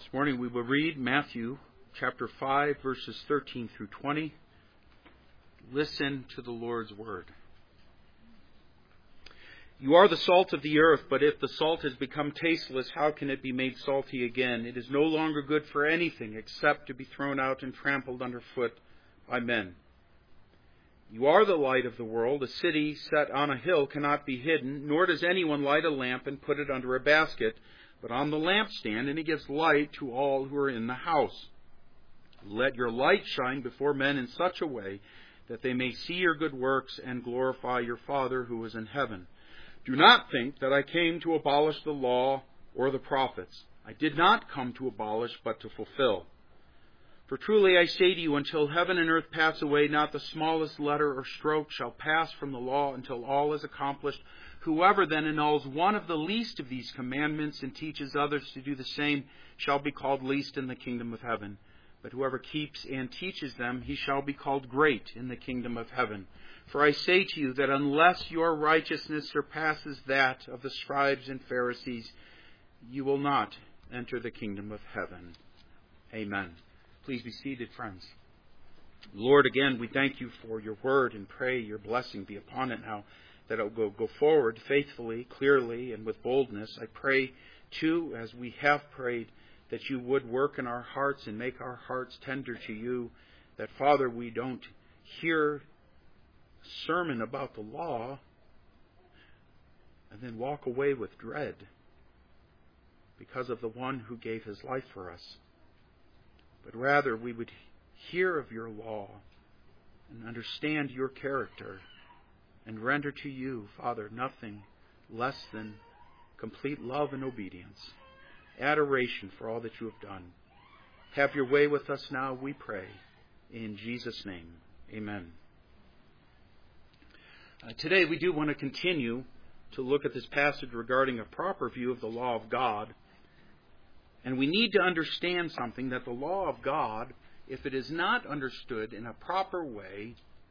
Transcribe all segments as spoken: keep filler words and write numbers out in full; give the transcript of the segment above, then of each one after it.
This morning we will read Matthew chapter five, verses thirteen through twenty. Listen to the Lord's word. You are the salt of the earth, but if the salt has become tasteless, how can it be made salty again? It is no longer good for anything except to be thrown out and trampled underfoot by men. You are the light of the world. A city set on a hill cannot be hidden, nor does anyone light a lamp and put it under a basket, but on the lampstand, and it gives light to all who are in the house. Let your light shine before men in such a way that they may see your good works and glorify your Father who is in heaven. Do not think that I came to abolish the law or the prophets. I did not come to abolish, but to fulfill. For truly I say to you, until heaven and earth pass away, not the smallest letter or stroke shall pass from the law until all is accomplished. Whoever then annuls one of the least of these commandments and teaches others to do the same shall be called least in the kingdom of heaven. But whoever keeps and teaches them, he shall be called great in the kingdom of heaven. For I say to you that unless your righteousness surpasses that of the scribes and Pharisees, you will not enter the kingdom of heaven. Amen. Please be seated, friends. Lord, again, we thank you for your word and pray your blessing be upon it now, that it will go, go forward faithfully, clearly, and with boldness. I pray, too, as we have prayed, that you would work in our hearts and make our hearts tender to you, that, Father, we don't hear a sermon about the law and then walk away with dread because of the one who gave his life for us. But rather, we would hear of your law and understand your character and render to you, Father, nothing less than complete love and obedience, adoration for all that you have done. Have your way with us now, we pray. In Jesus' name, amen. Uh, today we do want to continue to look at this passage regarding a proper view of the law of God. And we need to understand something, that the law of God, if it is not understood in a proper way,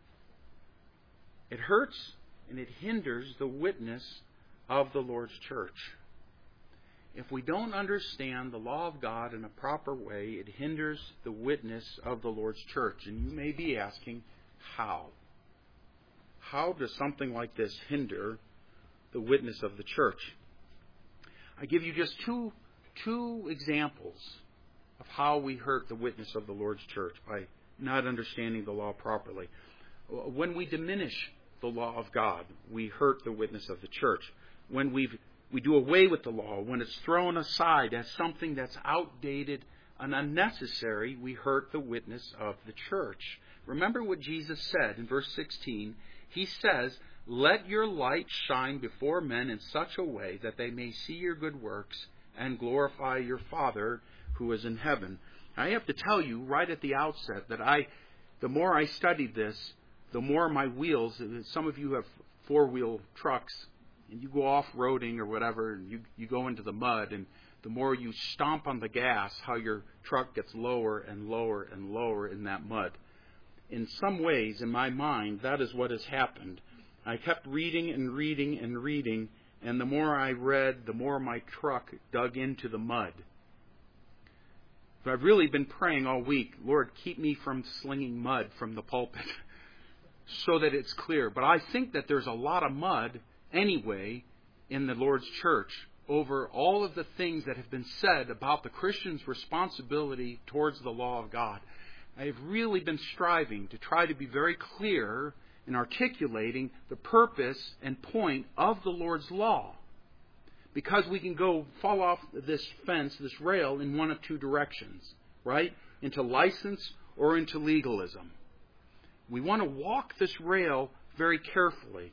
it hurts and it hinders the witness of the Lord's church. If we don't understand the law of God in a proper way, it hinders the witness of the Lord's church. And you may be asking, how? How does something like this hinder the witness of the church? I give you just two, two examples of how we hurt the witness of the Lord's church by not understanding the law properly. When we diminish the law of God, we hurt the witness of the church. When we've, we do away with the law, when it's thrown aside as something that's outdated and unnecessary, we hurt the witness of the church. Remember what Jesus said in verse sixteen. He says, "Let your light shine before men in such a way that they may see your good works and glorify your Father who is in heaven." I have to tell you right at the outset that I, the more I studied this, the more my wheels, some of you have four-wheel trucks, and you go off-roading or whatever, and you, you go into the mud, and the more you stomp on the gas, how your truck gets lower and lower and lower in that mud. In some ways, in my mind, that is what has happened. I kept reading and reading and reading, and the more I read, the more my truck dug into the mud. So I've really been praying all week, Lord, keep me from slinging mud from the pulpit so that it's clear. But I think that there's a lot of mud anyway in the Lord's church over all of the things that have been said about the Christian's responsibility towards the law of God. I have really been striving to try to be very clear in articulating the purpose and point of the Lord's law. Because we can go fall off this fence, this rail, in one of two directions, right? Into license or into legalism. We want to walk this rail very carefully.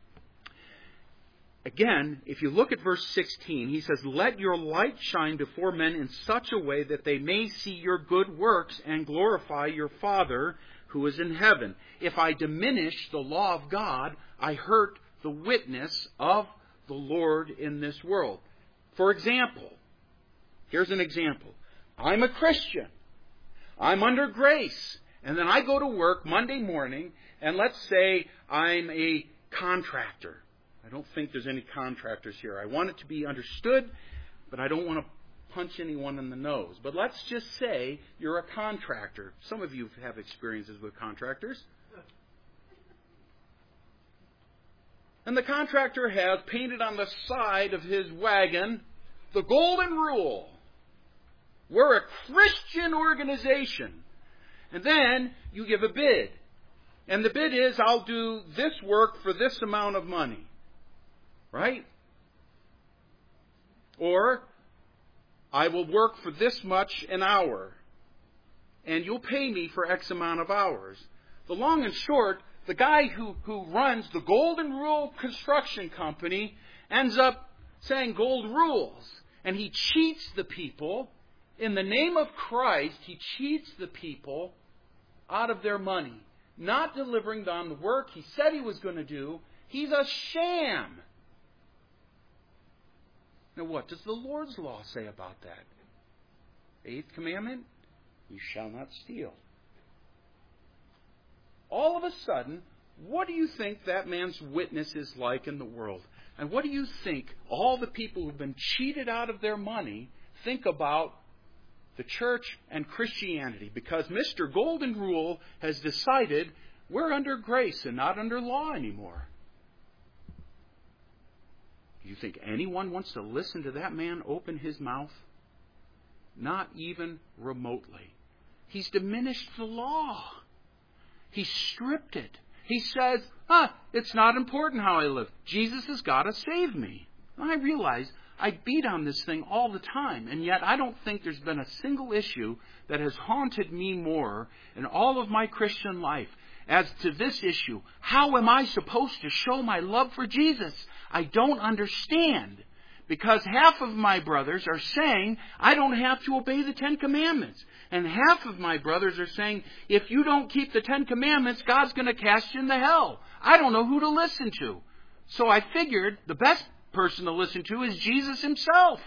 Again, if you look at verse sixteen, he says, "Let your light shine before men in such a way that they may see your good works and glorify your Father who is in heaven." If I diminish the law of God, I hurt the witness of the Lord in this world. For example, here's an example. I'm a Christian. I'm under grace. And then I go to work Monday morning, and let's say I'm a contractor. I don't think there's any contractors here. I want it to be understood, but I don't want to punch anyone in the nose. But let's just say you're a contractor. Some of you have experiences with contractors. And the contractor has painted on the side of his wagon the golden rule. We're a Christian organization. And then you give a bid. And the bid is, I'll do this work for this amount of money. Right? Or, I will work for this much an hour. And you'll pay me for X amount of hours. The long and short, the guy who, who runs the Golden Rule Construction Company ends up saying gold rules. And he cheats the people. In the name of Christ, he cheats the people out of their money. Not delivering on the work he said he was going to do. He's a sham. Now what does the Lord's law say about that? Eighth commandment, you shall not steal. All of a sudden, what do you think that man's witness is like in the world? And what do you think all the people who've been cheated out of their money think about the church and Christianity? Because Mister Golden Rule has decided we're under grace and not under law anymore. Do you think anyone wants to listen to that man open his mouth? Not even remotely. He's diminished the law. He's stripped it. He says, ah, it's not important how I live. Jesus has got to save me. And I realize I beat on this thing all the time, and yet I don't think there's been a single issue that has haunted me more in all of my Christian life as to this issue. How am I supposed to show my love for Jesus? I don't understand. Because half of my brothers are saying, I don't have to obey the Ten Commandments. And half of my brothers are saying, if you don't keep the Ten Commandments, God's going to cast you into hell. I don't know who to listen to. So I figured the best person to listen to is Jesus himself.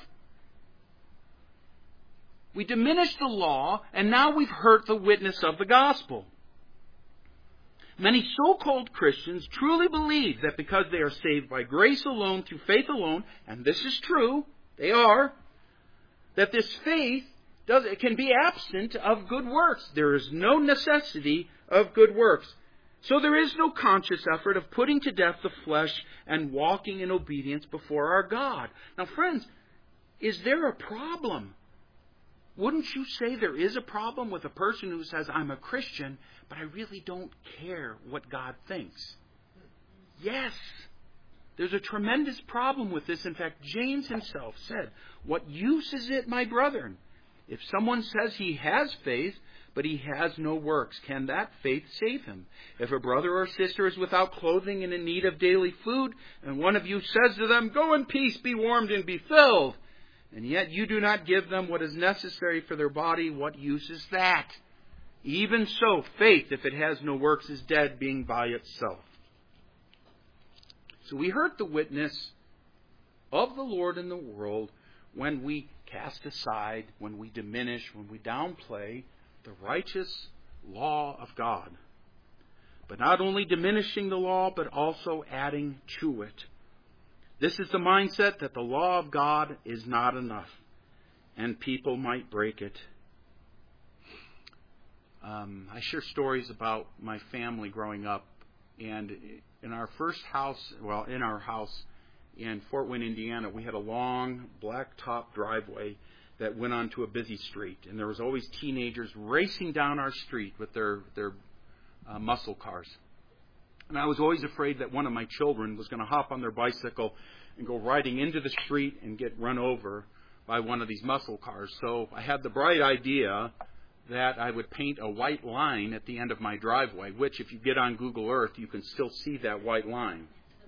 We diminished the law, and now we've hurt the witness of the gospel. Many so-called Christians truly believe that because they are saved by grace alone, through faith alone, and this is true, they are, that this faith does, it can be absent of good works. There is no necessity of good works. So there is no conscious effort of putting to death the flesh and walking in obedience before our God. Now, friends, is there a problem? Wouldn't you say there is a problem with a person who says, I'm a Christian, but I really don't care what God thinks? Yes. There's a tremendous problem with this. In fact, James himself said, what use is it, my brethren, if someone says he has faith, but he has no works? Can that faith save him? If a brother or sister is without clothing and in need of daily food, and one of you says to them, go in peace, be warmed and be filled, and yet you do not give them what is necessary for their body, what use is that? Even so, faith, if it has no works, is dead, being by itself. So we hurt the witness of the Lord in the world when we cast aside, when we diminish, when we downplay the righteous law of God. But not only diminishing the law, but also adding to it. This is the mindset that the law of God is not enough, and people might break it. Um, I share stories about my family growing up, and in our first house, well, in our house in Fort Wayne, Indiana, we had a long blacktop driveway that went onto a busy street, and there was always teenagers racing down our street with their their uh, muscle cars. And I was always afraid that one of my children was going to hop on their bicycle and go riding into the street and get run over by one of these muscle cars. So I had the bright idea that I would paint a white line at the end of my driveway, which if you get on Google Earth, you can still see that white line.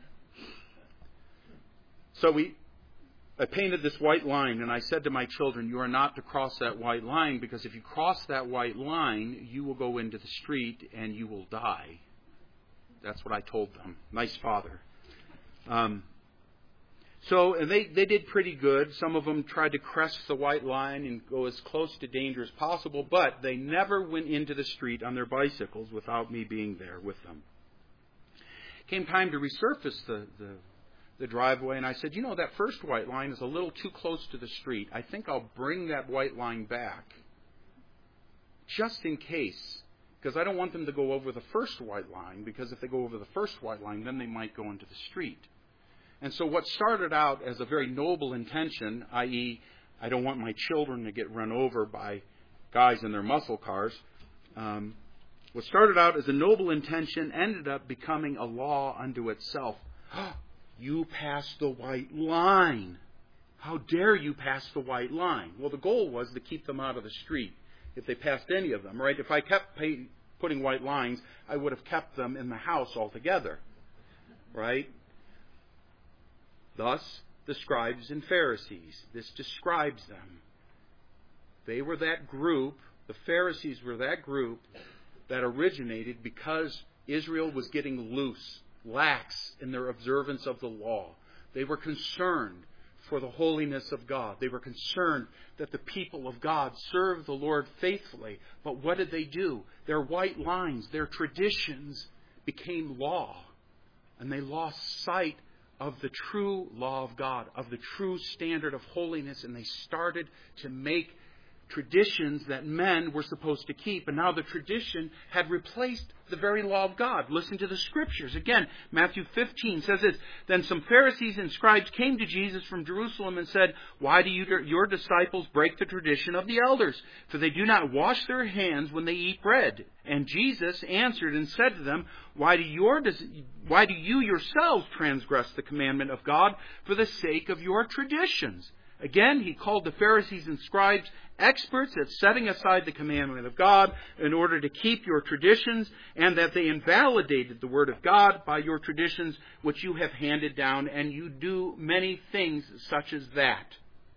So we, I painted this white line, and I said to my children, you are not to cross that white line, because if you cross that white line, you will go into the street and you will die. That's what I told them. Nice father. Um, so and they, they did pretty good. Some of them tried to crest the white line and go as close to danger as possible, but they never went into the street on their bicycles without me being there with them. Came time to resurface the, the, the driveway, and I said, you know, that first white line is a little too close to the street. I think I'll bring that white line back just in case, because I don't want them to go over the first white line, because if they go over the first white line, then they might go into the street. And so what started out as a very noble intention, that is, I don't want my children to get run over by guys in their muscle cars, um, what started out as a noble intention ended up becoming a law unto itself. You passed the white line. How dare you pass the white line? Well, the goal was to keep them out of the street if they passed any of them, right? If I kept pay, putting white lines, I would have kept them in the house altogether, right? Thus, the scribes and Pharisees. This describes them. They were that group, the Pharisees were that group that originated because Israel was getting loose, lax in their observance of the law. They were concerned for the holiness of God. They were concerned that the people of God served the Lord faithfully. But what did they do? Their white lines, their traditions became law. And they lost sight of the true law of God, of the true standard of holiness. And they started to make traditions that men were supposed to keep. And now the tradition had replaced the very law of God. Listen to the Scriptures. Again, Matthew fifteen says this, Then some Pharisees and scribes came to Jesus from Jerusalem and said, Why do you, your disciples break the tradition of the elders? For they do not wash their hands when they eat bread. And Jesus answered and said to them, Why do, your, why do you yourselves transgress the commandment of God for the sake of your traditions? Again, he called the Pharisees and scribes experts at setting aside the commandment of God in order to keep your traditions, and that they invalidated the word of God by your traditions which you have handed down, and you do many things such as that.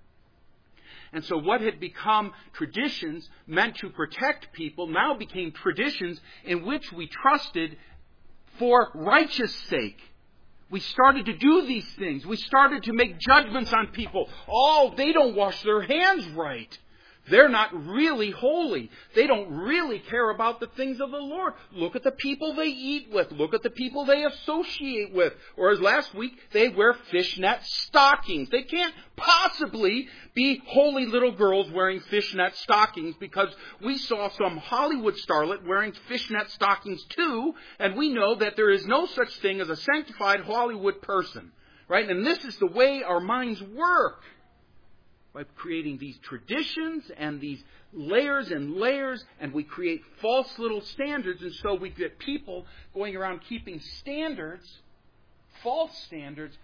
And so what had become traditions meant to protect people now became traditions in which we trusted for righteous sake. We started to do these things. We started to make judgments on people. Oh, they don't wash their hands right. They're not really holy. They don't really care about the things of the Lord. Look at the people they eat with. Look at the people they associate with. Or as last week, they wear fishnet stockings. They can't possibly be holy little girls wearing fishnet stockings, because we saw some Hollywood starlet wearing fishnet stockings too, and we know that there is no such thing as a sanctified Hollywood person. Right? And this is the way our minds work. By creating these traditions and these layers and layers, and we create false little standards, and so we get people going around keeping standards, false standards,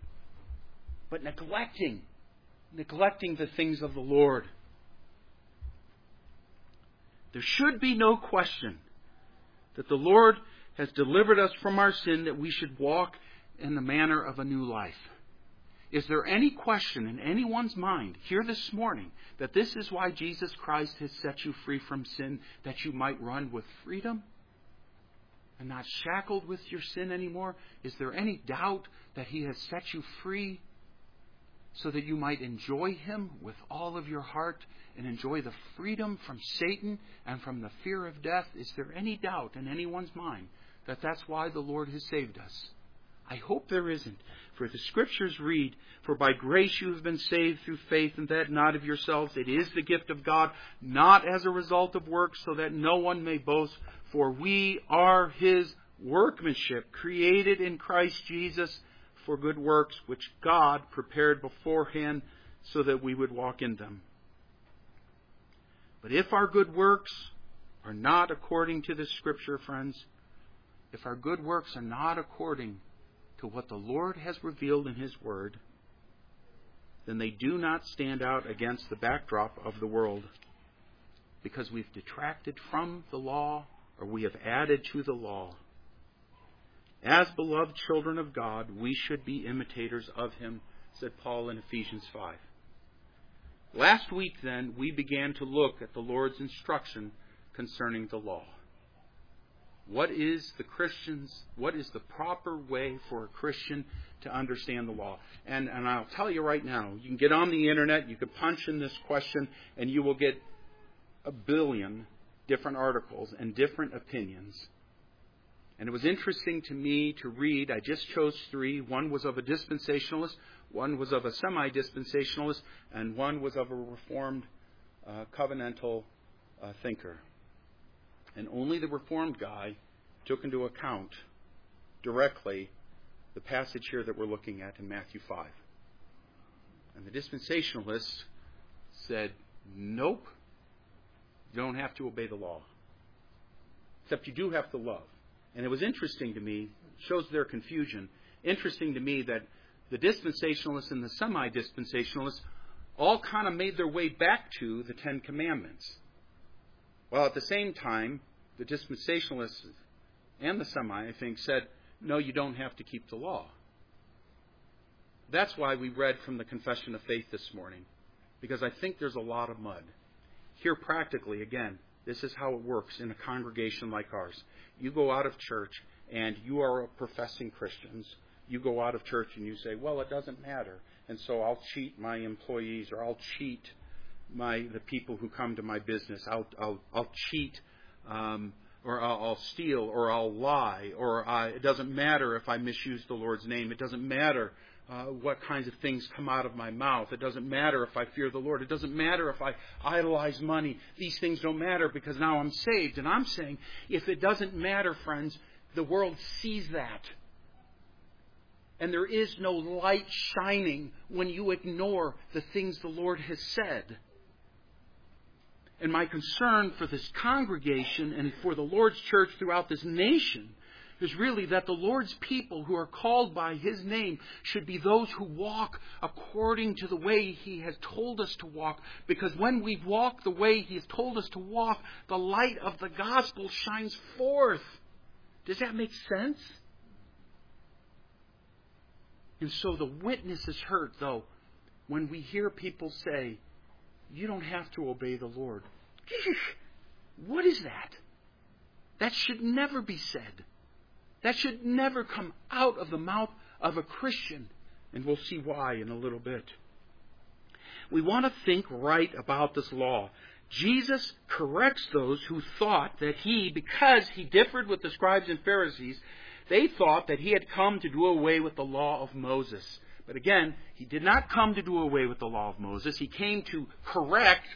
but neglecting, neglecting the things of the Lord. There should be no question that the Lord has delivered us from our sin, that we should walk in the manner of a new life. Is there any question in anyone's mind here this morning that this is why Jesus Christ has set you free from sin, that you might run with freedom and not shackled with your sin anymore? Is there any doubt that He has set you free so that you might enjoy Him with all of your heart and enjoy the freedom from Satan and from the fear of death? Is there any doubt in anyone's mind that that's why the Lord has saved us? I hope there isn't. For the Scriptures read, For by grace you have been saved through faith, and that not of yourselves. It is the gift of God, not as a result of works, so that no one may boast. For we are His workmanship, created in Christ Jesus for good works, which God prepared beforehand so that we would walk in them. But if our good works are not according to this Scripture, friends, if our good works are not according to what the Lord has revealed in His Word, then they do not stand out against the backdrop of the world, because we've detracted from the law, or we have added to the law. As beloved children of God, we should be imitators of Him, said Paul in Ephesians five. Last week, then, we began to look at the Lord's instruction concerning the law. What is the Christian's, what is the proper way for a Christian to understand the law? And, and I'll tell you right now, you can get on the internet, you can punch in this question, and you will get a billion different articles and different opinions. And it was interesting to me to read, I just chose three. One was of a dispensationalist, one was of a semi-dispensationalist, and one was of a Reformed uh, covenantal uh, thinker. And only the Reformed guy took into account directly the passage here that we're looking at in Matthew five. And the dispensationalists said, nope, you don't have to obey the law. Except you do have to love. And it was interesting to me, shows their confusion, interesting to me that the dispensationalists and the semi-dispensationalists all kind of made their way back to the Ten Commandments. While at the same time, the dispensationalists and the semi, I think, said, no, you don't have to keep the law. That's why we read from the Confession of Faith this morning, because I think there's a lot of mud. Here practically, again, this is how it works in a congregation like ours. You go out of church and you are professing Christians. You go out of church and you say, well, it doesn't matter. And so I'll cheat my employees, or I'll cheat my the people who come to my business. I'll I'll, I'll cheat, um, or I'll, I'll steal, or I'll lie, or I, it doesn't matter if I misuse the Lord's name. It doesn't matter Uh, what kinds of things come out of my mouth. It doesn't matter if I fear the Lord. It doesn't matter if I idolize money. These things don't matter because now I'm saved. And I'm saying, if it doesn't matter, friends, the world sees that. And there is no light shining when you ignore the things the Lord has said. And my concern for this congregation and for the Lord's church throughout this nation is really that the Lord's people who are called by His name should be those who walk according to the way He has told us to walk. Because when we walk the way He has told us to walk, the light of the gospel shines forth. Does that make sense? And so the witness is heard, though, when we hear people say, you don't have to obey the Lord. What is that? That should never be said. That should never come out of the mouth of a Christian. And we'll see why in a little bit. We want to think right about this law. Jesus corrects those who thought that He, because He differed with the scribes and Pharisees, they thought that He had come to do away with the law of Moses. But again, He did not come to do away with the law of Moses. He came to correct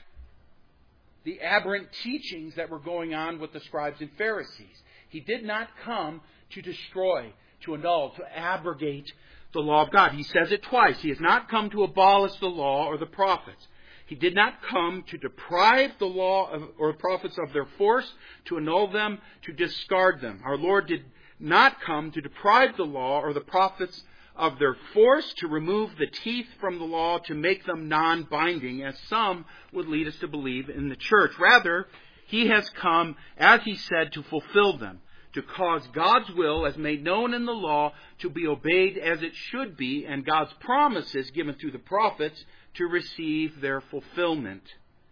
the aberrant teachings that were going on with the scribes and Pharisees. He did not come to destroy, to annul, to abrogate the law of God. He says it twice. He has not come to abolish the law or the prophets. He did not come to deprive the law of, or prophets of their force, to annul them, to discard them. Our Lord did not come to deprive the law or the prophets of their force, to remove the teeth from the law, to make them non-binding, as some would lead us to believe in the church. Rather, He has come, as He said, to fulfill them, to cause God's will, as made known in the law, to be obeyed as it should be, and God's promises given through the prophets to receive their fulfillment.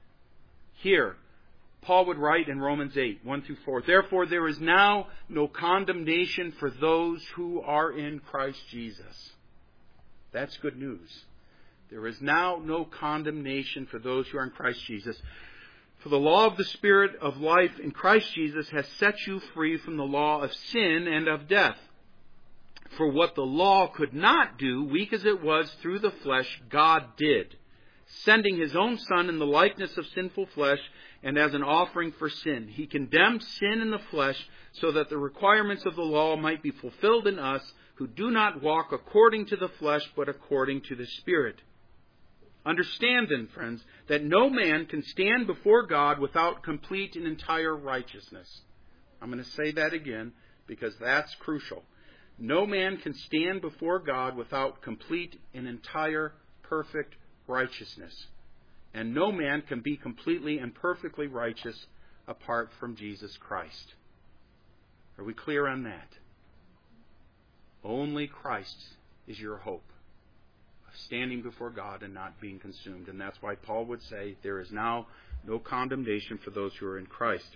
Here, Paul would write in Romans eight, one through four, therefore there is now no condemnation for those who are in Christ Jesus. That's good news. There is now no condemnation for those who are in Christ Jesus. For the law of the Spirit of life in Christ Jesus has set you free from the law of sin and of death. For what the law could not do, weak as it was through the flesh, God did, sending His own Son in the likeness of sinful flesh and as an offering for sin. He condemned sin in the flesh so that the requirements of the law might be fulfilled in us who do not walk according to the flesh but according to the Spirit. Understand then, friends, that no man can stand before God without complete and entire righteousness. I'm going to say that again because that's crucial. No man can stand before God without complete and entire perfect righteousness. And no man can be completely and perfectly righteous apart from Jesus Christ. Are we clear on that? Only Christ is your hope of standing before God and not being consumed. And that's why Paul would say there is now no condemnation for those who are in Christ.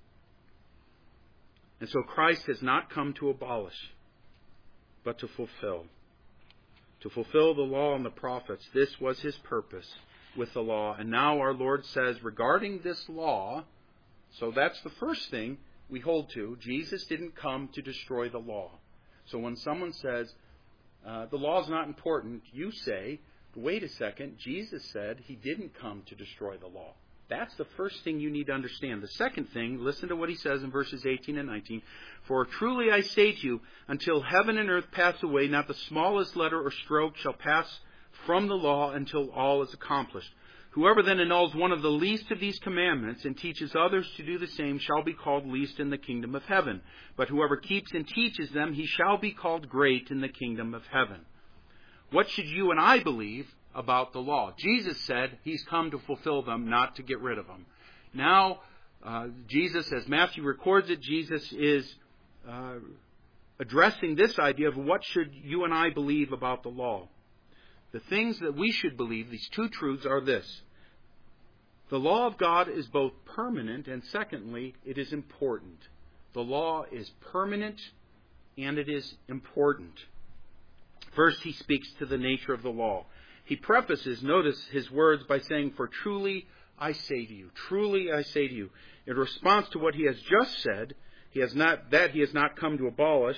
And so Christ has not come to abolish, but to fulfill. To fulfill the law and the prophets. This was His purpose with the law. And now our Lord says regarding this law, so that's the first thing, we hold to. Jesus didn't come to destroy the law. So when someone says, uh, the law is not important, you say, wait a second, Jesus said he didn't come to destroy the law. That's the first thing you need to understand. The second thing, listen to what he says in verses eighteen and nineteen. For truly I say to you, until heaven and earth pass away, not the smallest letter or stroke shall pass from the law until all is accomplished. Whoever then annuls one of the least of these commandments and teaches others to do the same shall be called least in the kingdom of heaven. But whoever keeps and teaches them, he shall be called great in the kingdom of heaven. What should you and I believe about the law? Jesus said he's come to fulfill them, not to get rid of them. Now, uh, Jesus, as Matthew records it, Jesus is uh, addressing this idea of what should you and I believe about the law. The things that we should believe, these two truths, are this. The law of God is both permanent and, secondly, it is important. The law is permanent and it is important. First, he speaks to the nature of the law. He prefaces, notice his words, by saying, for truly I say to you, truly I say to you. In response to what he has just said, he has not that he has not come to abolish.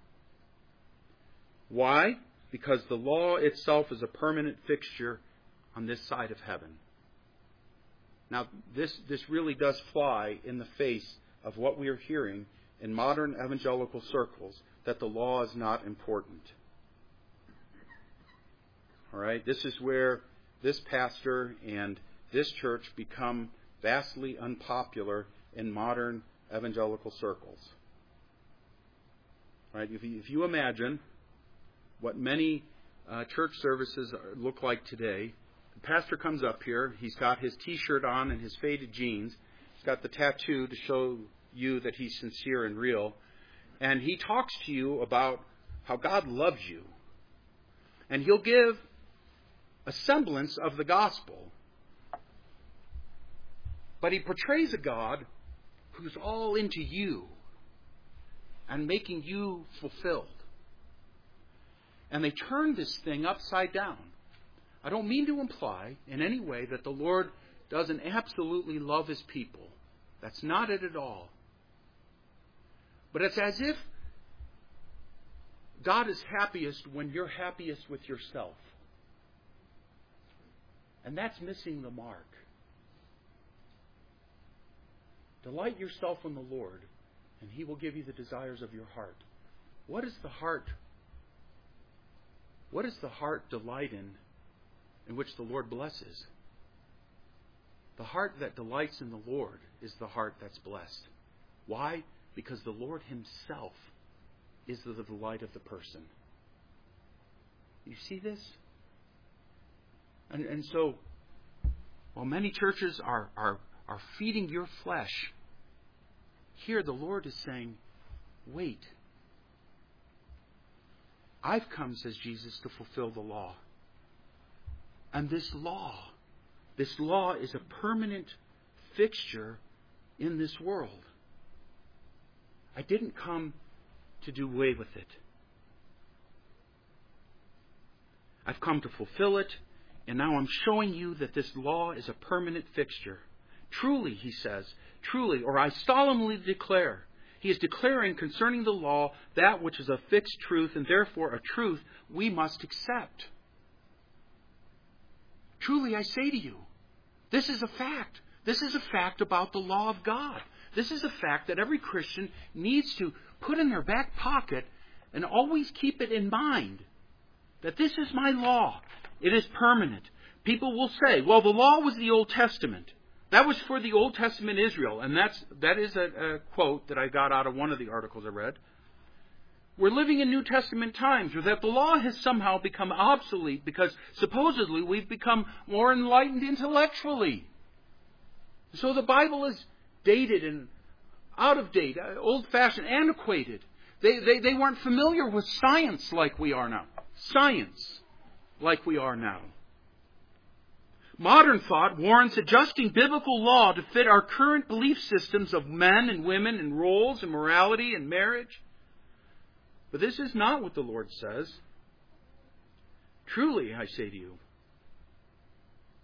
Why? Because the law itself is a permanent fixture on this side of heaven. Now, this, this really does fly in the face of what we are hearing in modern evangelical circles, that the law is not important. All right, this is where this pastor and this church become vastly unpopular in modern evangelical circles. All right, if you, if you imagine what many uh, church services are, look like today, the pastor comes up here, he's got his t-shirt on and his faded jeans, he's got the tattoo to show you that he's sincere and real, and he talks to you about how God loves you. And he'll give a semblance of the gospel. But he portrays a God who's all into you and making you fulfilled. And they turn this thing upside down. I don't mean to imply in any way that the Lord doesn't absolutely love his people. That's not it at all. But it's as if God is happiest when you're happiest with yourself. And that's missing the mark. Delight yourself in the Lord, and he will give you the desires of your heart. What is the heart? What does the heart delight in, in which the Lord blesses? The heart that delights in the Lord is the heart that's blessed. Why? Because the Lord himself is the delight of the person. You see this? And, and so, while many churches are, are, are feeding your flesh, here the Lord is saying, wait. I've come, says Jesus, to fulfill the law. And this law, this law is a permanent fixture in this world. I didn't come to do away with it. I've come to fulfill it. And now I'm showing you that this law is a permanent fixture. Truly, he says, truly, or I solemnly declare. He is declaring concerning the law that which is a fixed truth, and therefore a truth we must accept. Truly, I say to you, this is a fact. This is a fact about the law of God. This is a fact that every Christian needs to put in their back pocket and always keep it in mind. That this is my law. It is permanent. People will say, well, the law was the Old Testament. That was for the Old Testament Israel. And that's, that is a, a quote that I got out of one of the articles I read. We're living in New Testament times, or that the law has somehow become obsolete because supposedly we've become more enlightened intellectually. So the Bible is dated and out of date, old-fashioned, antiquated. They, they, they weren't familiar with science like we are now. Science. Like we are now. Modern thought warrants adjusting biblical law to fit our current belief systems of men and women and roles and morality and marriage. But this is not what the Lord says. Truly, I say to you.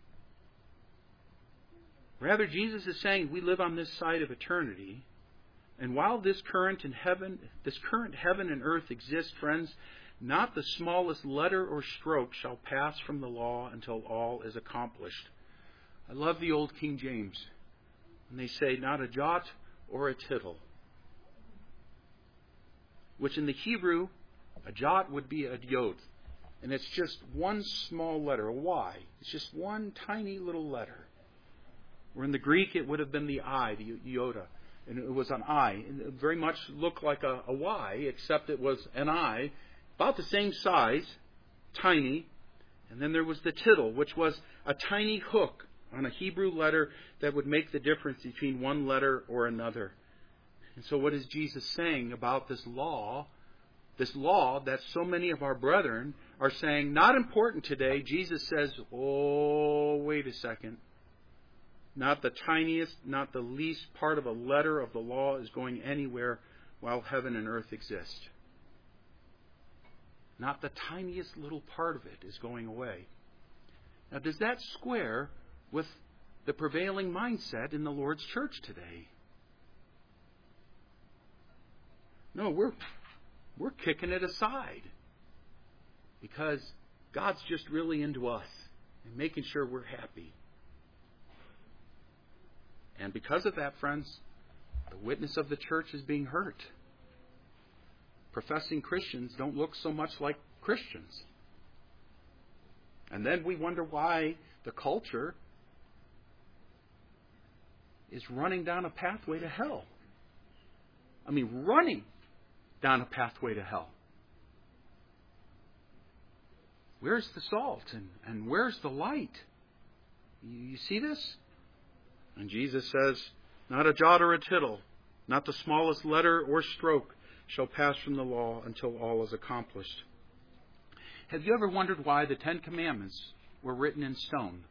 Rather, Jesus is saying we live on this side of eternity, And while this current in heaven, this current heaven and earth exist, friends, not the smallest letter or stroke shall pass from the law until all is accomplished. I love the old King James. And they say, not a jot or a tittle. Which in the Hebrew, a jot would be a yod. And it's just one small letter, a Y. It's just one tiny little letter. Or in the Greek, it would have been the I, the iota. And it was an I. And it very much looked like a, a Y, except it was an I, about the same size, tiny. And then there was the tittle, which was a tiny hook on a Hebrew letter that would make the difference between one letter or another. And so what is Jesus saying about this law? This law that so many of our brethren are saying, not important today. Jesus says, oh, wait a second. Not the tiniest, not the least part of a letter of the law is going anywhere while heaven and earth exist. Not the tiniest little part of it is going away. Now, does that square with the prevailing mindset in the Lord's church today? No, we're we're kicking it aside because God's just really into us and making sure we're happy. And because of that, friends, the witness of the church is being hurt. Professing Christians don't look so much like Christians. And then we wonder why the culture is running down a pathway to hell. I mean, running down a pathway to hell. Where's the salt and, and where's the light? You, you see this? And Jesus says, not a jot or a tittle, not the smallest letter or stroke shall pass from the law until all is accomplished. Have you ever wondered why the Ten Commandments were written in stone?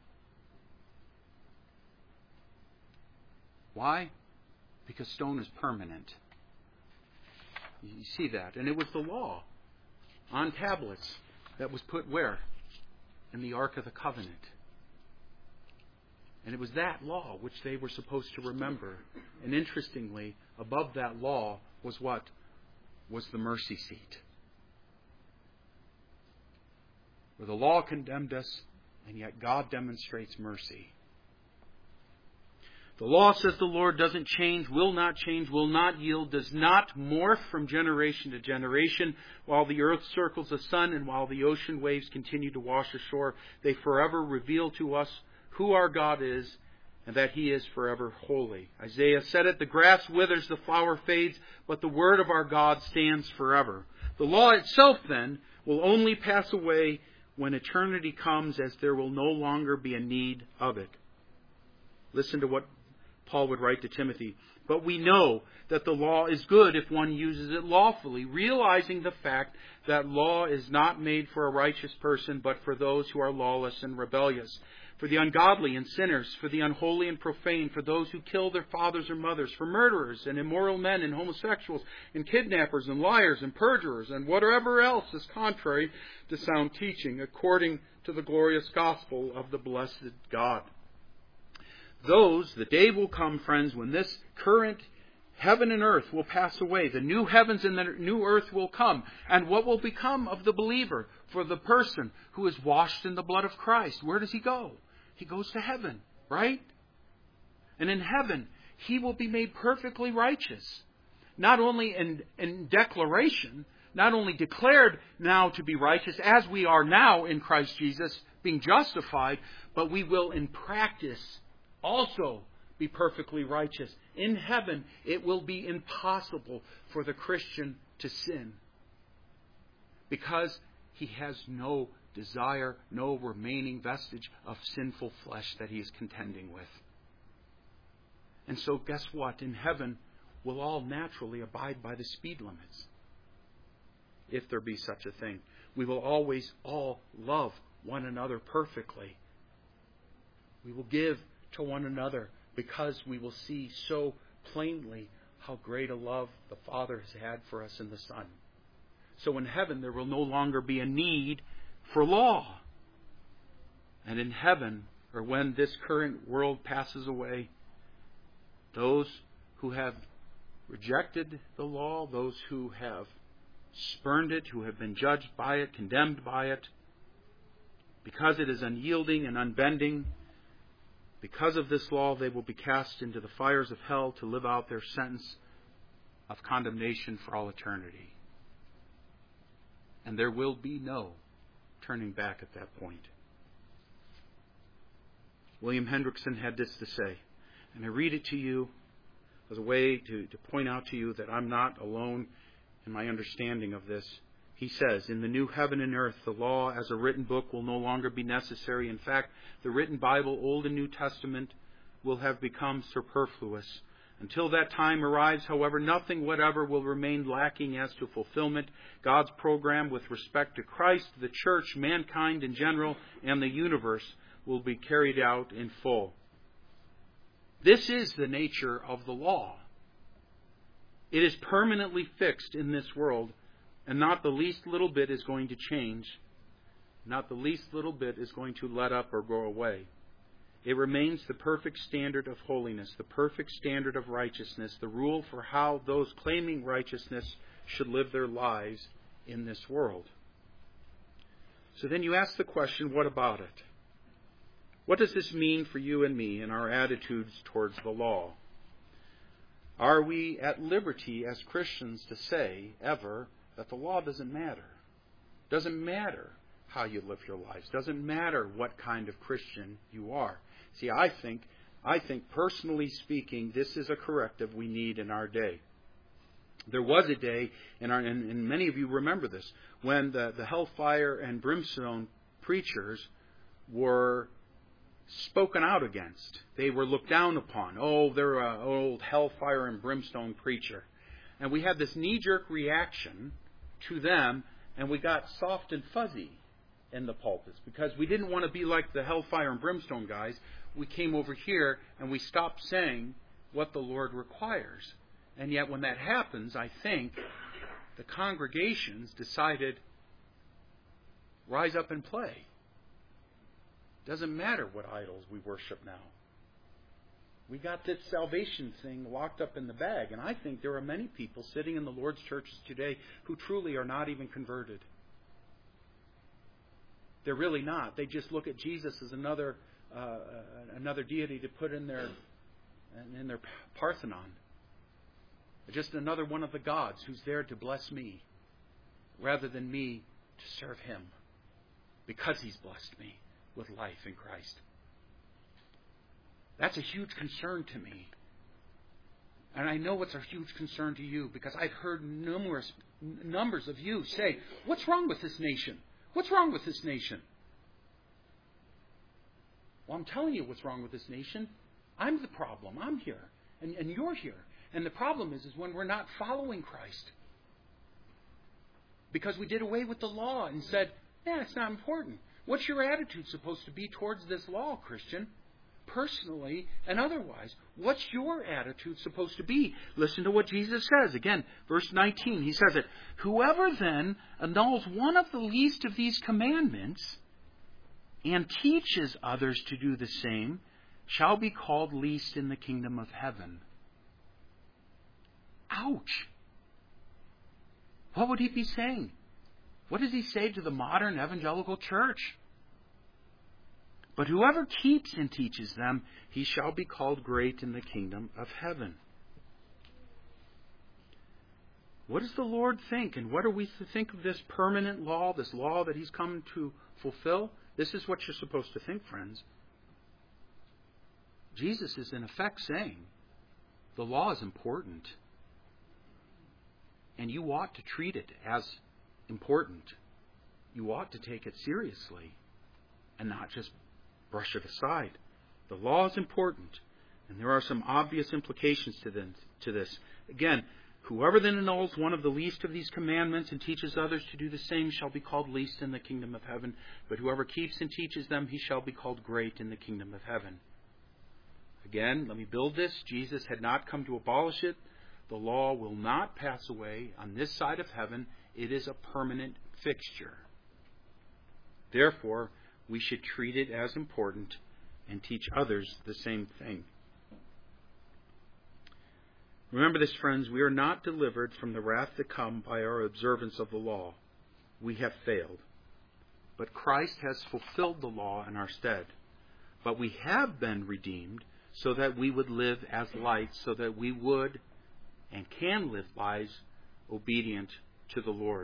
Why? Because stone is permanent. You see that. And it was the law on tablets that was put where? In the Ark of the Covenant. And it was that law which they were supposed to remember. And interestingly, above that law was what? Was the mercy seat. Where the law condemned us, and yet God demonstrates mercy. The law, says the Lord, doesn't change, will not change, will not yield, does not morph from generation to generation. While the earth circles the sun and while the ocean waves continue to wash ashore, they forever reveal to us who our God is and that He is forever holy. Isaiah said it, the grass withers, the flower fades, but the word of our God stands forever. The law itself, then, will only pass away when eternity comes, as there will no longer be a need of it. Listen to what Paul would write to Timothy. But we know that the law is good if one uses it lawfully, realizing the fact that law is not made for a righteous person, but for those who are lawless and rebellious, for the ungodly and sinners, for the unholy and profane, for those who kill their fathers or mothers, for murderers and immoral men and homosexuals and kidnappers and liars and perjurers and whatever else is contrary to sound teaching, according to the glorious gospel of the blessed God. Those, the day will come, friends, when this current heaven and earth will pass away. The new heavens and the new earth will come. And what will become of the believer, for the person who is washed in the blood of Christ? Where does he go? He goes to heaven, right? And in heaven, he will be made perfectly righteous. Not only in, in declaration, not only declared now to be righteous, as we are now in Christ Jesus, being justified, but we will in practice also be perfectly righteous. In heaven, it will be impossible for the Christian to sin, because he has no desire, no remaining vestige of sinful flesh that he is contending with. And so guess what? In heaven, we'll all naturally abide by the speed limits, if there be such a thing. We will always all love one another perfectly. We will give to one another because we will see so plainly how great a love the Father has had for us in the Son. So in heaven there will no longer be a need for law. And in heaven, or when this current world passes away, those who have rejected the law, those who have spurned it, who have been judged by it, condemned by it, because it is unyielding and unbending, because of this law they will be cast into the fires of hell to live out their sentence of condemnation for all eternity. And there will be no turning back at that point. William Hendrickson had this to say, and I read it to you as a way to, to point out to you that I'm not alone in my understanding of this. He says, in the new heaven and earth, the law as a written book will no longer be necessary. In fact, the written Bible, Old and New Testament, will have become superfluous. Until that time arrives, however, nothing whatever will remain lacking as to fulfillment. God's program with respect to Christ, the church, mankind in general, and the universe will be carried out in full. This is the nature of the law. It is permanently fixed in this world, and not the least little bit is going to change. Not the least little bit is going to let up or go away. It remains the perfect standard of holiness, the perfect standard of righteousness, the rule for how those claiming righteousness should live their lives in this world. So then you ask the question, what about it? What does this mean for you and me in our attitudes towards the law? Are we at liberty as Christians to say ever that the law doesn't matter? Doesn't matter how you live your lives. Doesn't matter what kind of Christian you are. See, I think, I think personally speaking, this is a corrective we need in our day. There was a day, in our, and, and many of you remember this, when the, the hellfire and brimstone preachers were spoken out against. They were looked down upon. Oh, they're an old hellfire and brimstone preacher. And we had this knee-jerk reaction to them, and we got soft and fuzzy in the pulpits because we didn't want to be like the hellfire and brimstone guys. We came over here and we stopped saying what the Lord requires. And yet when that happens, I think the congregations decided, rise up and play. Doesn't matter what idols we worship now. We got this salvation thing locked up in the bag. And I think there are many people sitting in the Lord's churches today who truly are not even converted. They're really not. They just look at Jesus as another uh, another deity to put in their in their Parthenon. Just another one of the gods who's there to bless me, rather than me to serve Him, because He's blessed me with life in Christ. That's a huge concern to me. And I know it's a huge concern to you because I've heard numerous numbers of you say, what's wrong with this nation? What's wrong with this nation? Well, I'm telling you what's wrong with this nation. I'm the problem. I'm here. And, and you're here. And the problem is, is when we're not following Christ. Because we did away with the law and said, yeah, it's not important. What's your attitude supposed to be towards this law, Christian? Personally and otherwise. What's your attitude supposed to be? Listen to what Jesus says. Again, verse nineteen, He says it. Whoever then annuls one of the least of these commandments and teaches others to do the same shall be called least in the kingdom of heaven. Ouch! What would He be saying? What does He say to the modern evangelical church? But whoever keeps and teaches them, he shall be called great in the kingdom of heaven. What does the Lord think? And what are we to think of this permanent law, this law that He's come to fulfill? This is what you're supposed to think, friends. Jesus is in effect saying, the law is important. And you ought to treat it as important. You ought to take it seriously and not just brush it aside. The law is important, and there are some obvious implications to this. To this. Again, whoever then annuls one of the least of these commandments and teaches others to do the same shall be called least in the kingdom of heaven. But whoever keeps and teaches them, he shall be called great in the kingdom of heaven. Again, let me build this. Jesus had not come to abolish it. The law will not pass away on this side of heaven. It is a permanent fixture. Therefore, we should treat it as important and teach others the same thing. Remember this, friends, we are not delivered from the wrath to come by our observance of the law. We have failed. But Christ has fulfilled the law in our stead. But we have been redeemed so that we would live as lights, so that we would and can live lives obedient to the Lord.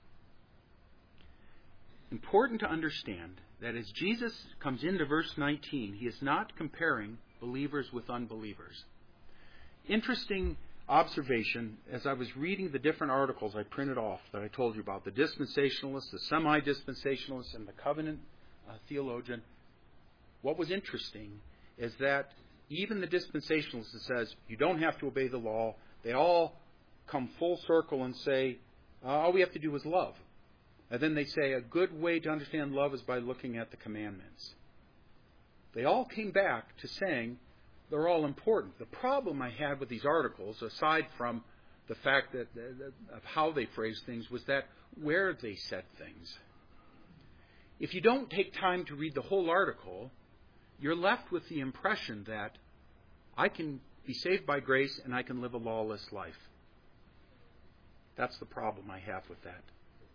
Important to understand that as Jesus comes into verse nineteen, he is not comparing believers with unbelievers. Interesting observation, as I was reading the different articles I printed off that I told you about, the dispensationalists, the semi-dispensationalists, and the covenant uh, theologian, what was interesting is that even the dispensationalist that says you don't have to obey the law, they all come full circle and say, uh, all we have to do is love. And then they say a good way to understand love is by looking at the commandments. They all came back to saying they're all important. The problem I had with these articles, aside from the fact that, that of how they phrased things, was that where they said things. If you don't take time to read the whole article, you're left with the impression that I can be saved by grace and I can live a lawless life. That's the problem I have with that.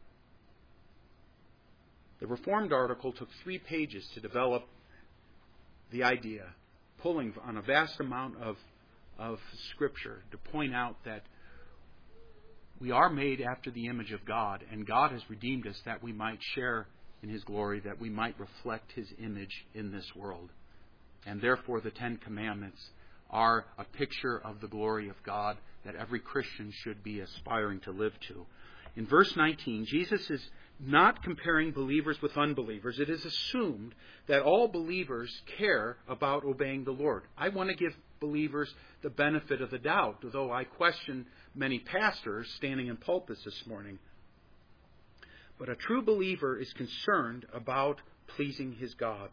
The Reformed article took three pages to develop the idea, pulling on a vast amount of, of Scripture to point out that we are made after the image of God, and God has redeemed us that we might share in His glory, that we might reflect His image in this world. And therefore the Ten Commandments are a picture of the glory of God that every Christian should be aspiring to live to. In verse nineteen, Jesus is not comparing believers with unbelievers. It is assumed that all believers care about obeying the Lord. I want to give believers the benefit of the doubt, although I question many pastors standing in pulpits this morning. But a true believer is concerned about pleasing his God.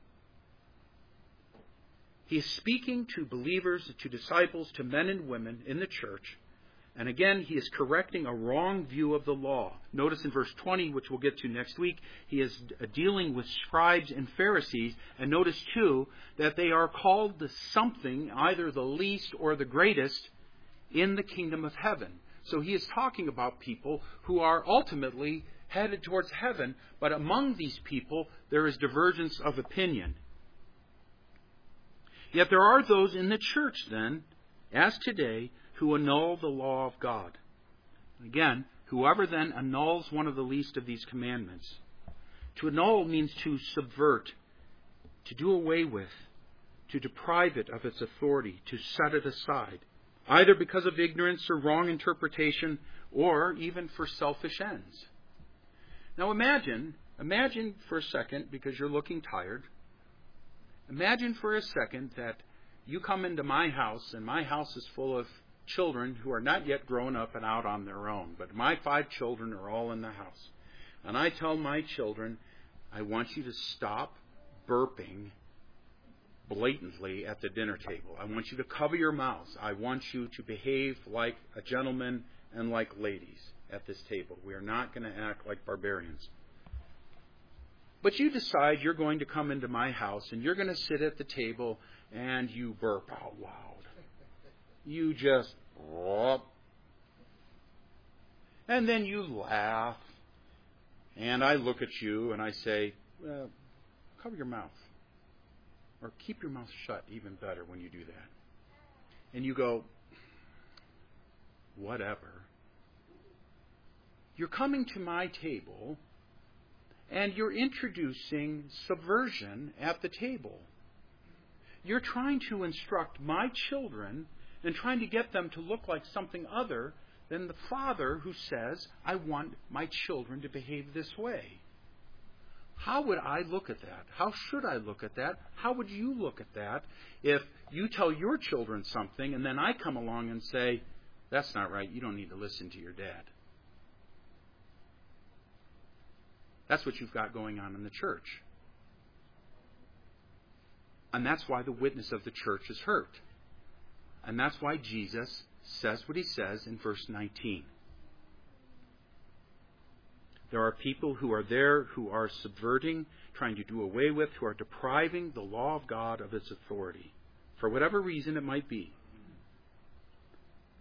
He is speaking to believers, to disciples, to men and women in the church. And again, he is correcting a wrong view of the law. Notice in verse twenty, which we'll get to next week, he is dealing with scribes and Pharisees. And notice, too, that they are called to something, either the least or the greatest, in the kingdom of heaven. So he is talking about people who are ultimately headed towards heaven, but among these people there is divergence of opinion. Yet there are those in the church, then, as today, who annul the law of God. Again, whoever then annuls one of the least of these commandments. To annul means to subvert, to do away with, to deprive it of its authority, to set it aside, either because of ignorance or wrong interpretation, or even for selfish ends. Now imagine, imagine for a second, because you're looking tired, imagine for a second that you come into my house, and my house is full of children who are not yet grown up and out on their own, but my five children are all in the house. And I tell my children, I want you to stop burping blatantly at the dinner table. I want you to cover your mouths. I want you to behave like a gentleman and like ladies at this table. We are not going to act like barbarians. But you decide you're going to come into my house and you're going to sit at the table and you burp out loud. You just, and then you laugh, and I look at you and I say, well, cover your mouth, or keep your mouth shut, even better when you do that. And you go, whatever. You're coming to my table, and you're introducing subversion at the table. You're trying to instruct my children and trying to get them to look like something other than the Father who says, I want my children to behave this way. How would I look at that? How should I look at that? How would you look at that if you tell your children something and then I come along and say, that's not right, you don't need to listen to your dad? That's what you've got going on in the church. And that's why the witness of the church is hurt. And that's why Jesus says what he says in verse nineteen. There are people who are there who are subverting, trying to do away with, who are depriving the law of God of its authority, for whatever reason it might be.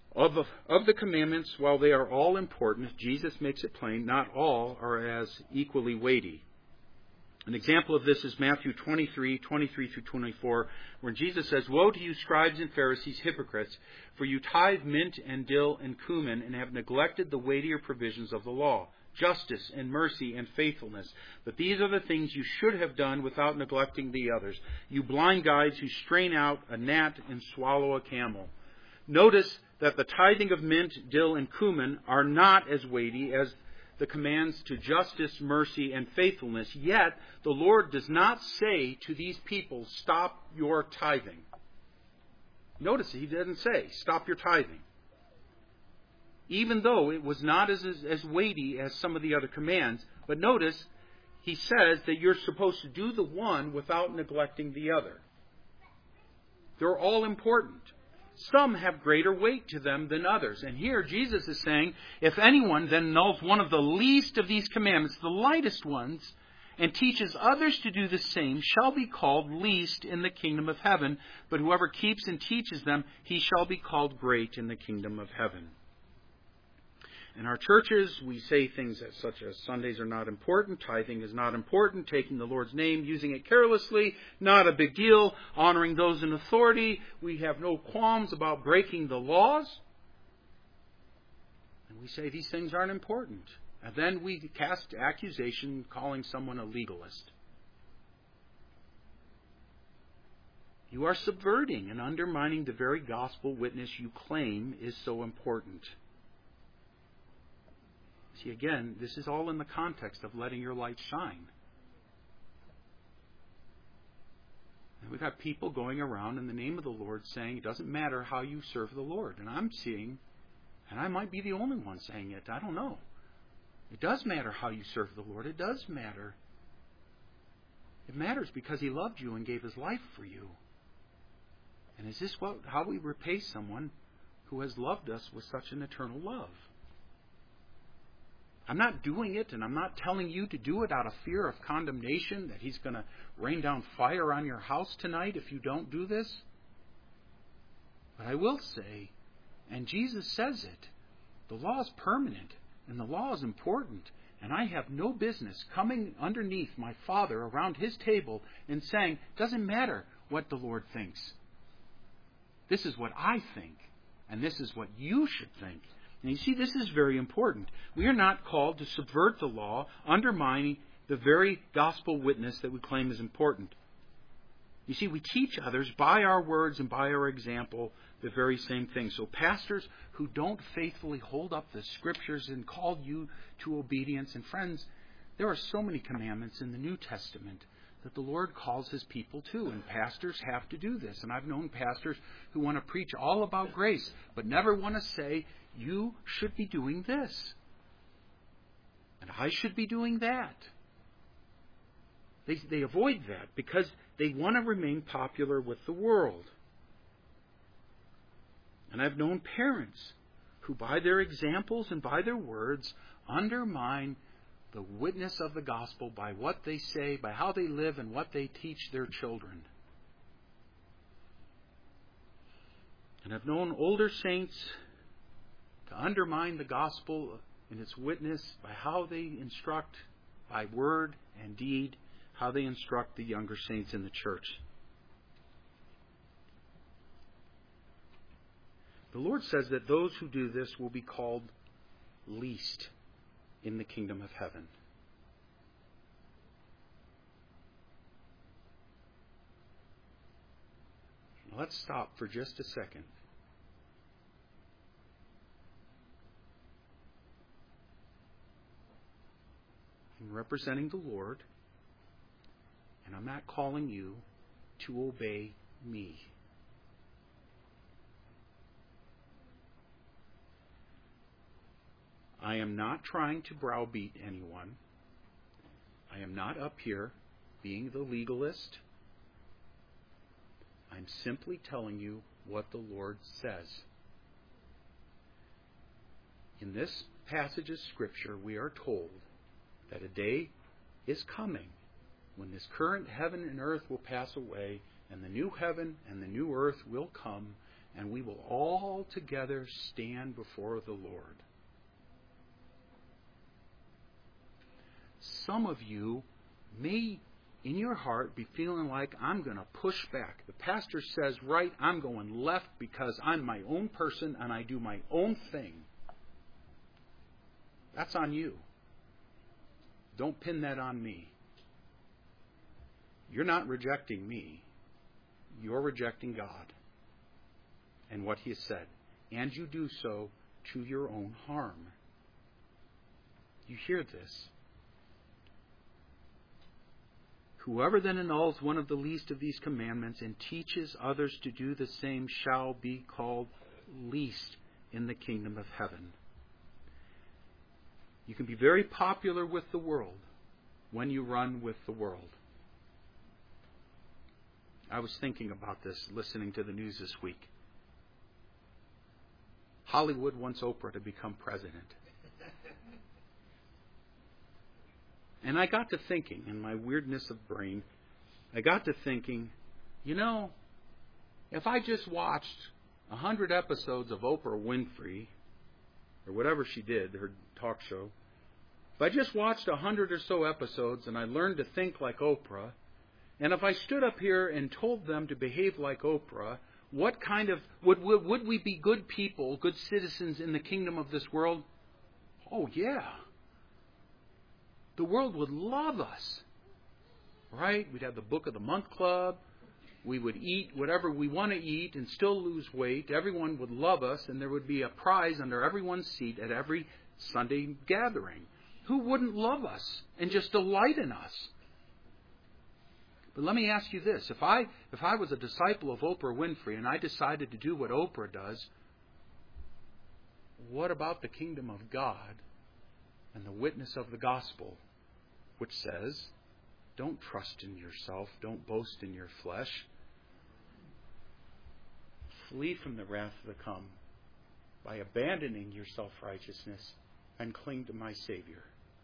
Of, of the commandments, while they are all important, Jesus makes it plain, not all are as equally weighty. An example of this is Matthew twenty-three, twenty-three through twenty-four, where Jesus says, "Woe to you, scribes and Pharisees, hypocrites, for you tithe mint and dill and cumin, and have neglected the weightier provisions of the law, justice and mercy and faithfulness. But these are the things you should have done without neglecting the others. You blind guides who strain out a gnat and swallow a camel." Notice that the tithing of mint, dill, and cumin are not as weighty as the commands to justice, mercy, and faithfulness. Yet, the Lord does not say to these people, "Stop your tithing." Notice He doesn't say, "Stop your tithing." Even though it was not as, as, as weighty as some of the other commands. But notice, He says that you're supposed to do the one without neglecting the other. They're all important. Some have greater weight to them than others. And here Jesus is saying, if anyone then knows one of the least of these commandments, the lightest ones, and teaches others to do the same, shall be called least in the kingdom of heaven. But whoever keeps and teaches them, he shall be called great in the kingdom of heaven. In our churches, we say things such as Sundays are not important, tithing is not important, taking the Lord's name, using it carelessly, not a big deal, honoring those in authority. We have no qualms about breaking the laws. And we say these things aren't important. And then we cast accusation calling someone a legalist. You are subverting and undermining the very gospel witness you claim is so important. See, again, this is all in the context of letting your light shine. And we've got people going around in the name of the Lord saying it doesn't matter how you serve the Lord. And I'm seeing, and I might be the only one saying it, I don't know. It does matter how you serve the Lord. It does matter. It matters because He loved you and gave His life for you. And is this what, how we repay someone who has loved us with such an eternal love? I'm not doing it, and I'm not telling you to do it out of fear of condemnation, that He's going to rain down fire on your house tonight if you don't do this. But I will say, and Jesus says it, the law is permanent, and the law is important, and I have no business coming underneath my Father around His table and saying, doesn't matter what the Lord thinks. This is what I think, and this is what you should think. And you see, this is very important. We are not called to subvert the law, undermining the very gospel witness that we claim is important. You see, we teach others by our words and by our example the very same thing. So pastors who don't faithfully hold up the Scriptures and call you to obedience, and friends, there are so many commandments in the New Testament that the Lord calls His people to, and pastors have to do this. And I've known pastors who want to preach all about grace, but never want to say, you should be doing this, and I should be doing that. They, they avoid that because they want to remain popular with the world. And I've known parents who, by their examples and by their words, undermine the witness of the gospel by what they say, by how they live, and what they teach their children. And I've known older saints to undermine the gospel and its witness by how they instruct, by word and deed, how they instruct the younger saints in the church. The Lord says that those who do this will be called least in the kingdom of heaven. Now let's stop for just a second. I'm representing the Lord, and I'm not calling you to obey me. I am not trying to browbeat anyone. I am not up here being the legalist. I'm simply telling you what the Lord says. In this passage of Scripture, we are told that a day is coming when this current heaven and earth will pass away, and the new heaven and the new earth will come, and we will all together stand before the Lord. Some of you may, in your heart, be feeling like, I'm going to push back. The pastor says right, I'm going left because I'm my own person and I do my own thing. That's on you. Don't pin that on me. You're not rejecting me. You're rejecting God and what He has said. And you do so to your own harm. You hear this. Whoever then annuls one of the least of these commandments and teaches others to do the same shall be called least in the kingdom of heaven. You can be very popular with the world when you run with the world. I was thinking about this listening to the news this week. Hollywood wants Oprah to become president. And I got to thinking, in my weirdness of brain, I got to thinking, you know, if I just watched a hundred episodes of Oprah Winfrey, or whatever she did, her talk show, if I just watched a hundred or so episodes and I learned to think like Oprah, and if I stood up here and told them to behave like Oprah, what kind of, would, would, would we be good people, good citizens in the kingdom of this world? Oh, yeah. The world would love us, right? We'd have the Book of the Month Club. We would eat whatever we want to eat and still lose weight. Everyone would love us, and there would be a prize under everyone's seat at every Sunday gathering. Who wouldn't love us and just delight in us? But let me ask you this. If I, if I was a disciple of Oprah Winfrey and I decided to do what Oprah does, what about the kingdom of God and the witness of the gospel, which says, don't trust in yourself, don't boast in your flesh. Flee from the wrath to come by abandoning your self-righteousness and cling to my Savior.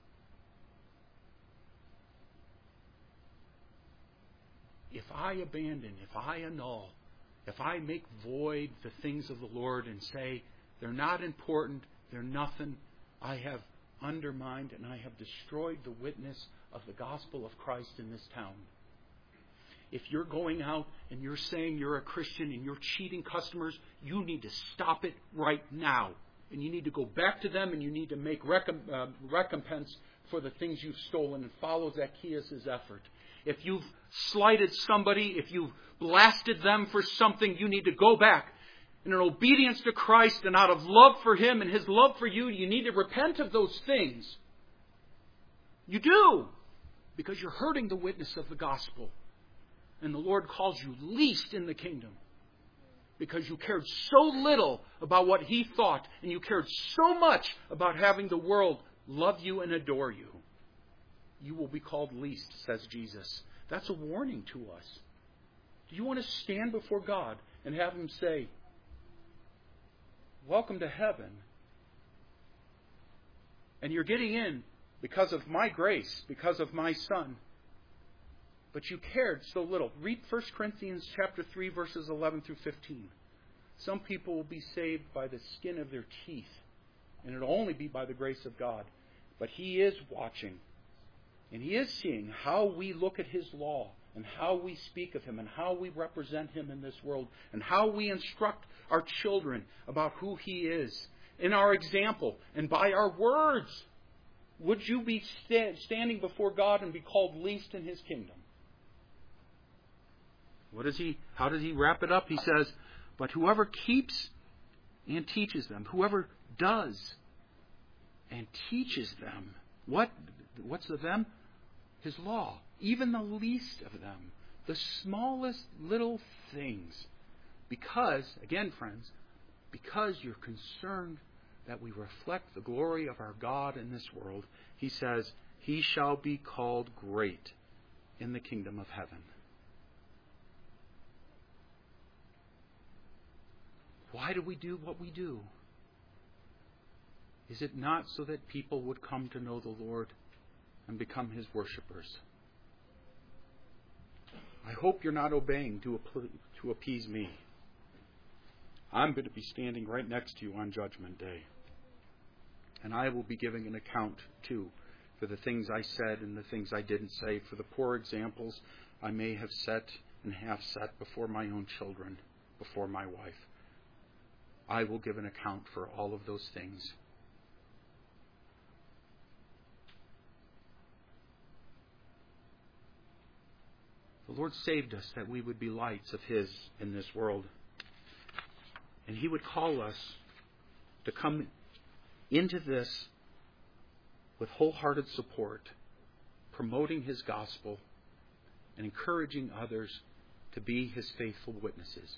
If I abandon, if I annul, if I make void the things of the Lord and say, they're not important, they're nothing, I have undermined and I have destroyed the witness of the gospel of Christ in this town. If you're going out and you're saying you're a Christian and you're cheating customers, you need to stop it right now. And you need to go back to them and you need to make recomp- uh, recompense for the things you've stolen and follow Zacchaeus' effort. If you've slighted somebody, if you've blasted them for something, you need to go back. And in obedience to Christ and out of love for Him and His love for you, you need to repent of those things. You do. Because you're hurting the witness of the gospel. And the Lord calls you least in the kingdom. Because you cared so little about what He thought. And you cared so much about having the world love you and adore you. You will be called least, says Jesus. That's a warning to us. Do you want to stand before God and have Him say, welcome to heaven. And you're getting in because of my grace, because of my Son. But you cared so little. Read First Corinthians chapter three, verses eleven through fifteen. Some people will be saved by the skin of their teeth. And it'll only be by the grace of God. But He is watching. And He is seeing how we look at His law. And how we speak of Him. And how we represent Him in this world. And how we instruct our children about who He is. In our example. And by our words. Would you be sta- standing before God and be called least in His kingdom? What does he, how does He wrap it up? He says, but whoever keeps and teaches them, whoever does and teaches them, what, what's the them? His law. Even the least of them. The smallest little things. Because, again, friends, because you're concerned that we reflect the glory of our God in this world, He says, He shall be called great in the kingdom of heaven. Why do we do what we do? Is it not so that people would come to know the Lord and become His worshipers? I hope you're not obeying to, to appease me. I'm going to be standing right next to you on Judgment Day. And I will be giving an account, too, for the things I said and the things I didn't say, for the poor examples I may have set and have set before my own children, before my wife. I will give an account for all of those things. The Lord saved us that we would be lights of His in this world. And He would call us to come into this with wholehearted support, promoting His gospel and encouraging others to be His faithful witnesses.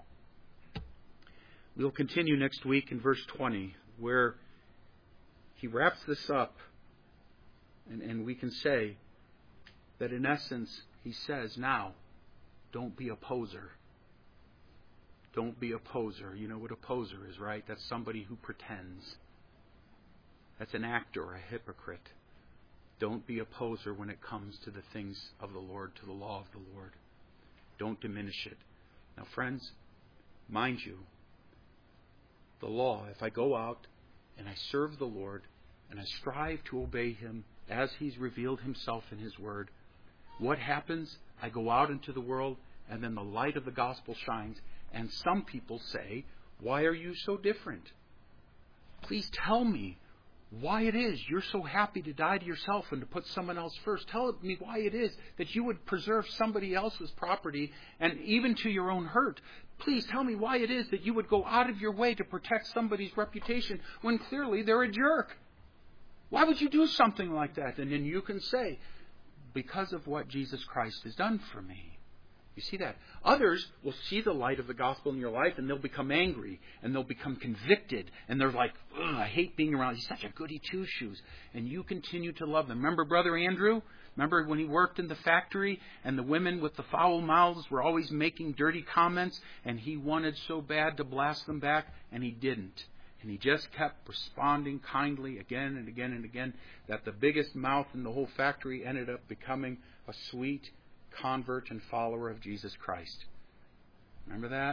We'll continue next week in verse twenty, where He wraps this up, and, and we can say that in essence, He says, now, don't be a poser. Don't be a poser. You know what a poser is, right? That's somebody who pretends. That's an actor, a hypocrite. Don't be a poser when it comes to the things of the Lord, to the law of the Lord. Don't diminish it. Now, friends, mind you, the law, if I go out and I serve the Lord and I strive to obey Him as He's revealed Himself in His Word, what happens? I go out into the world and then the light of the gospel shines, and some people say, why are you so different? Please tell me why it is you're so happy to die to yourself and to put someone else first. Tell me why it is that you would preserve somebody else's property and even to your own hurt. Please tell me why it is that you would go out of your way to protect somebody's reputation when clearly they're a jerk. Why would you do something like that? And then you can say, because of what Jesus Christ has done for me. You see that? Others will see the light of the gospel in your life and they'll become angry and they'll become convicted and they're like, I hate being around. He's such a goody two-shoes. And you continue to love them. Remember Brother Andrew? Remember when he worked in the factory and the women with the foul mouths were always making dirty comments and he wanted so bad to blast them back and he didn't. And he just kept responding kindly again and again and again that the biggest mouth in the whole factory ended up becoming a sweet convert and follower of Jesus Christ. Remember that?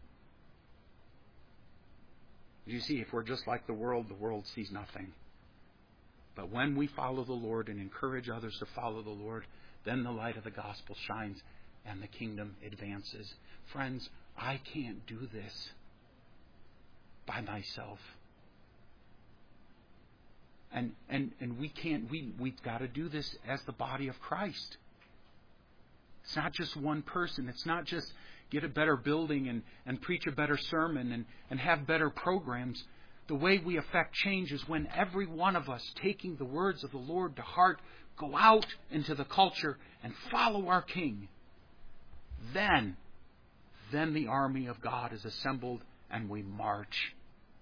You see, if we're just like the world, the world sees nothing. But when we follow the Lord and encourage others to follow the Lord, then the light of the gospel shines and the kingdom advances. Friends, I can't do this by myself. And and and we can't we we've got to do this as the body of Christ. It's not just one person. It's not just get a better building and, and preach a better sermon and, and have better programs. The way we affect change is when every one of us, taking the words of the Lord to heart, go out into the culture and follow our King. Then, then the army of God is assembled and we march.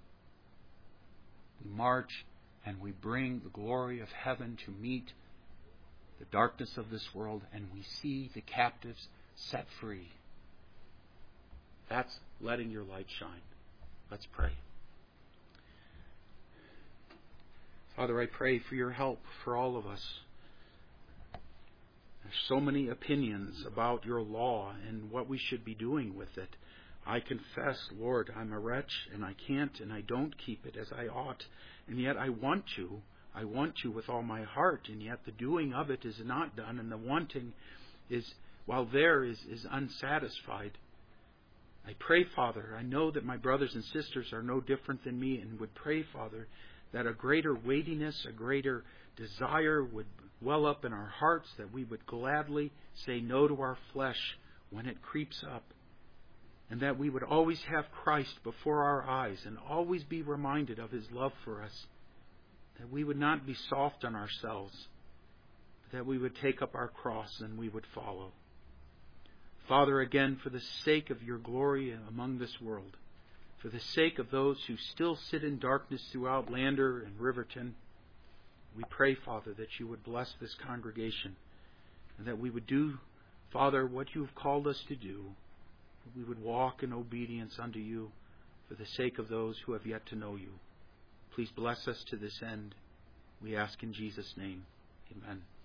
We march and we bring the glory of heaven to meet the darkness of this world, and we see the captives set free. That's letting your light shine. Let's pray. Father, I pray for your help for all of us. There's so many opinions about your law and what we should be doing with it. I confess, Lord, I'm a wretch and I can't and I don't keep it as I ought. And yet I want to. I want to with all my heart, and yet the doing of it is not done, and the wanting is, while there, is, is unsatisfied. I pray, Father, I know that my brothers and sisters are no different than me, and would pray, Father, that a greater weightiness, a greater desire would well up in our hearts, that we would gladly say no to our flesh when it creeps up, and that we would always have Christ before our eyes and always be reminded of His love for us. That we would not be soft on ourselves, but that we would take up our cross and we would follow. Father, again, for the sake of your glory among this world, for the sake of those who still sit in darkness throughout Lander and Riverton, we pray, Father, that you would bless this congregation and that we would do, Father, what you have called us to do. That we would walk in obedience unto you for the sake of those who have yet to know you. Please bless us to this end. We ask in Jesus' name. Amen.